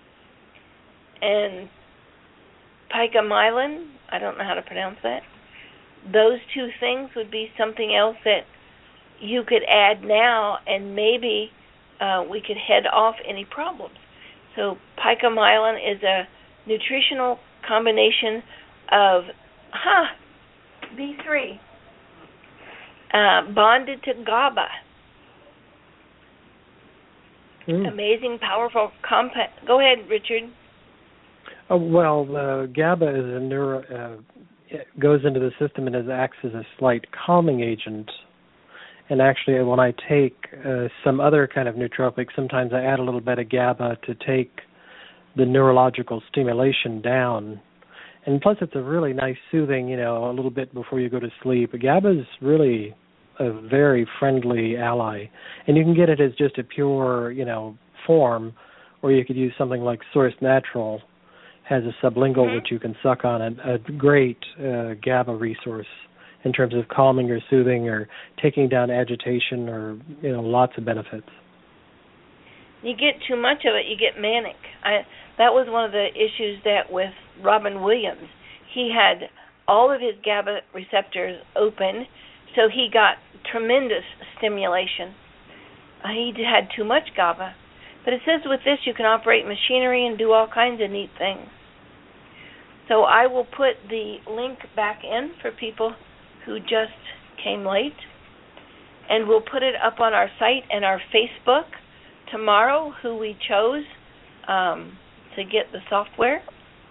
and picamylon. I don't know how to pronounce that. Those two things would be something else that you could add now, and maybe uh, we could head off any problems. So picamylon is a nutritional combination of huh, B three uh, bonded to GABA. Mm. Amazing, powerful compound. Go ahead, Richard. Oh, well, uh, GABA is a neuro, uh, it goes into the system and is, acts as a slight calming agent. And actually, when I take uh, some other kind of nootropic, sometimes I add a little bit of GABA to take the neurological stimulation down. And plus, it's a really nice soothing, you know, a little bit before you go to sleep. GABA is really a very friendly ally. And you can get it as just a pure, you know, form, or you could use something like Source Natural, has a sublingual mm-hmm. which you can suck on, a, a great uh, GABA resource in terms of calming or soothing or taking down agitation, or, you know, lots of benefits. You get too much of it, you get manic. I, that was one of the issues that with Robin Williams. He had all of his GABA receptors open, so he got tremendous stimulation. Uh, he had too much GABA. But it says with this you can operate machinery and do all kinds of neat things. So I will put the link back in for people who just came late, and we'll put it up on our site and our Facebook tomorrow, who we chose um, to get the software.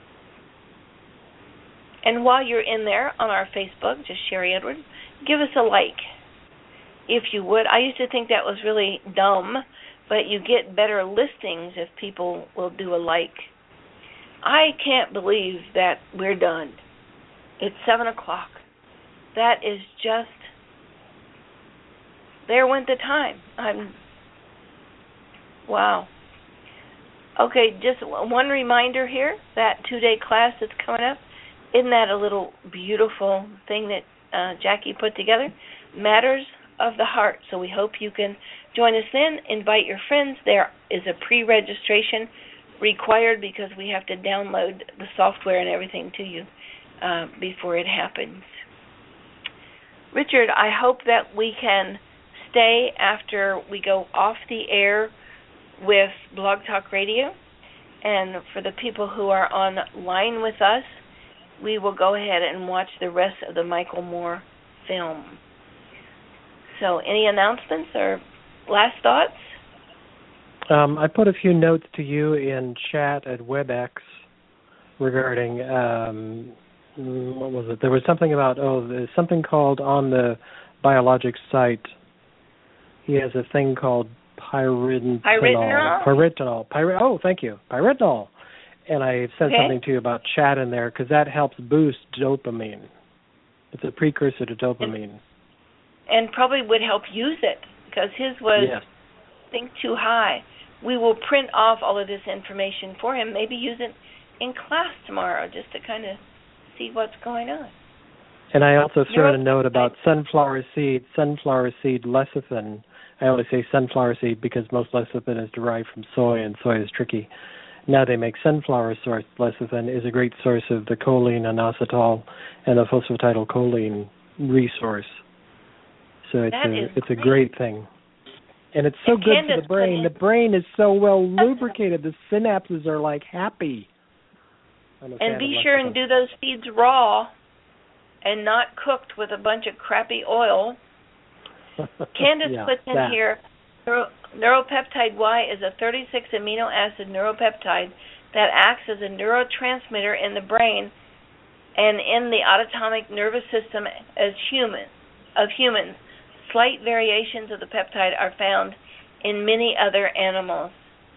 And while you're in there on our Facebook, just Sherry Edwards, give us a like, if you would. I used to think that was really dumb, but you get better listings if people will do a like. I can't believe that we're done. It's seven o'clock. That is just, there went the time. I'm, wow. Okay, just one reminder here, that two-day class that's coming up, isn't that a little beautiful thing that uh, Jackie put together? Matters of the Heart. So we hope you can join us then. Invite your friends. There is a pre-registration required because we have to download the software and everything to you uh, before it happens. Richard, I hope that we can stay after we go off the air with Blog Talk Radio. And for the people who are online with us, we will go ahead and watch the rest of the Michael Moore film. So any announcements or last thoughts? Um, I put a few notes to you in chat at WebEx regarding, um, what was it? There was something about, oh, there's something called on the Biologics site. He has a thing called pyritinol. Pyritinol? Pyritinol. Pyri- oh, thank you. Pyritinol. And I said okay. something to you about chat in there because that helps boost dopamine. It's a precursor to dopamine. And, and probably would help use it because his was, yes. I think, too high. We will print off all of this information for him, maybe use it in class tomorrow just to kind of see what's going on. And I also threw in a note about sunflower seed, sunflower seed lecithin. I only say sunflower seed because most lecithin is derived from soy, and soy is tricky. Now they make sunflower source lecithin is a great source of the choline, inositol, and the phosphatidylcholine resource. So it's that a it's great. a great thing. And it's so and good Candace for the brain. The brain is so well lubricated. The synapses are like happy. And be sure and do those seeds raw and not cooked with a bunch of crappy oil. Candace yeah, puts in that. here, neuro, neuropeptide Y is a thirty-six amino acid neuropeptide that acts as a neurotransmitter in the brain and in the autonomic nervous system as human, of humans. Slight variations of the peptide are found in many other animals.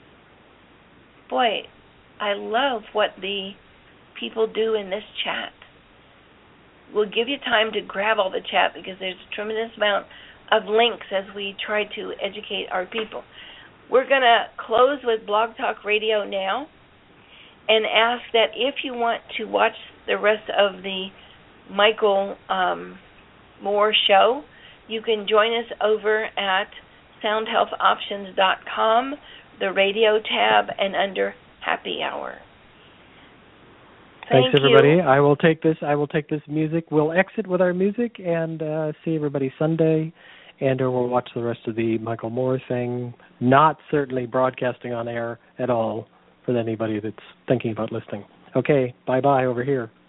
Boy, I love what the people do in this chat. We'll give you time to grab all the chat because there's a tremendous amount of links as we try to educate our people. We're going to close with Blog Talk Radio now and ask that if you want to watch the rest of the Michael um, Moore show, you can join us over at sound health options dot com, the radio tab, and under Happy Hour. Thank Thanks, everybody. You. I will take this. I will take this music. We'll exit with our music and uh, see everybody Sunday, and or we'll watch the rest of the Michael Moore thing. Not certainly broadcasting on air at all for anybody that's thinking about listening. Okay, bye bye over here.